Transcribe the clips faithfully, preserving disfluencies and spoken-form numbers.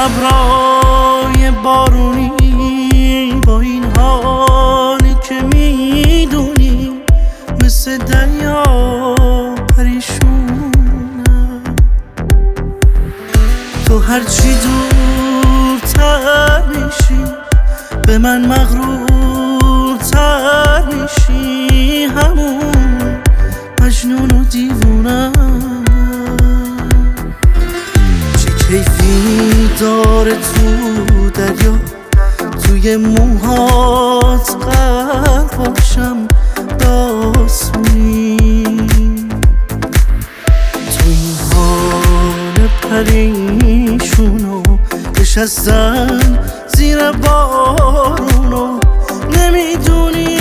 ابرای بارونی با این حالی که میدونی مثل دریا پریشونم. تو هرچی دورتر میشی به من مغرورتر میشی، همون مجنون و دیوونم. چه کیفی داره تو دریا توی موهات غرق باشم داسونی، تو این حال پریشونو نشستن زیر بارونو نمیدونی.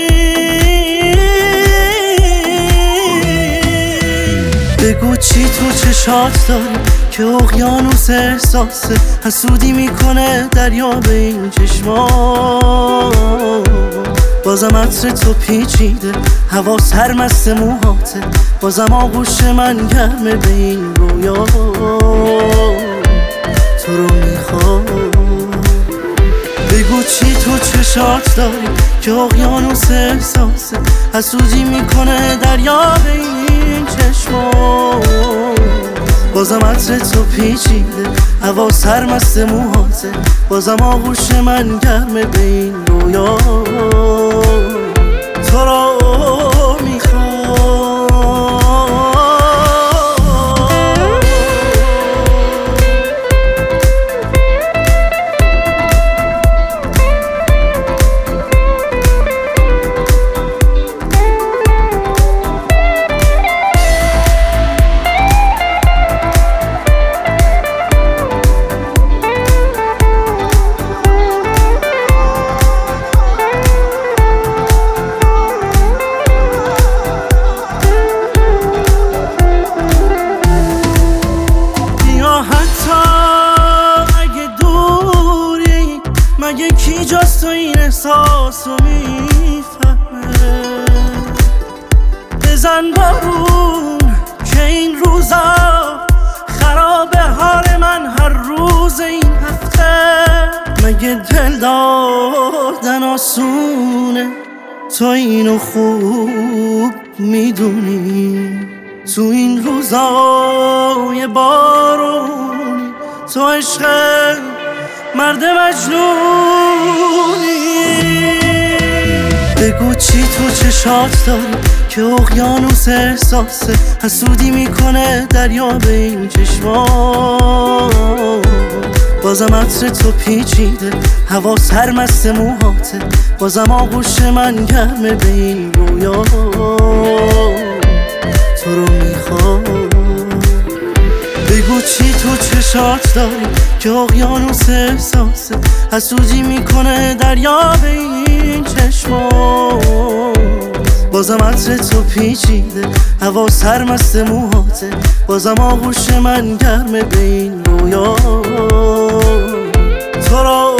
بگو چی تو چشات داری که اقیانوس احساسه حسودی میکنه دریا به این چشمات. بازم عطر تو پیچیده هوا سرمست موهاته، بازم آغوش من گرمه به این رویا تو رو میخوام. بگو چی تو چشات داری که اقیانوس احساسه حسودی میکنه دریا به این چشمات. بازم عطر تو پیچیده هوا سرمست موهاته، بازم آغوش من گرمه به این رویا تو رو یکی جاست و این احساس رو میفهمه. بزن بارون که این روزا خراب حال من هر روز این هفته. مگه دل دادن آسونه تو اینو خوب میدونی. تو این روزای بارونی تو عشق مرد مجنونی. بگو چی تو چشات داری که اقیانوس احساسه حسودی میکنه دریا به این چشمات. بازم عطر تو پیچیده هوا سرمست موهاته، بازم آغوش من گرمه به این رویا تو رو میخوام. بگو چی تو چشات داری که اقیانوس احساسه حسودی میکنه دریا به این چشمات. بازم عطر تو پیچیده هوا سرمست موهاته، بازم آغوش من گرمه به این رویا تو رو